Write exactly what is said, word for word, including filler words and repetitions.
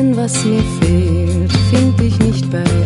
denn was mir fehlt, find ich nicht bei